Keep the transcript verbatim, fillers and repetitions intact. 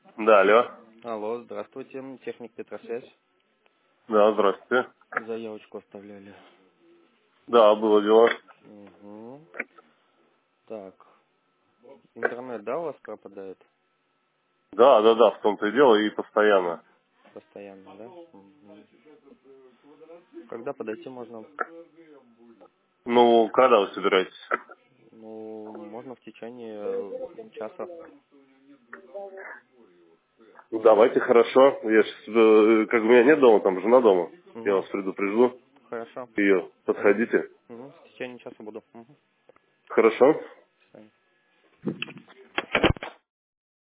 Да, алло. Алло, здравствуйте, техник Петросвязь. Да, здравствуйте. Заявочку оставляли. Да, было дело. Угу. Так, интернет, да, у вас пропадает Да, да, да, в том-то и дело, и постоянно. постоянно, да? Мгм. Когда подойти можно? Ну, когда вы собираетесь? Ну, можно в течение э, часа. Ну, давайте, хорошо. Я сейчас, как бы меня нет дома, там жена дома. Я Угу. вас предупрежу. Хорошо. Ее Угу. подходите. Угу. В течение часа буду. Угу. Хорошо? До свидания.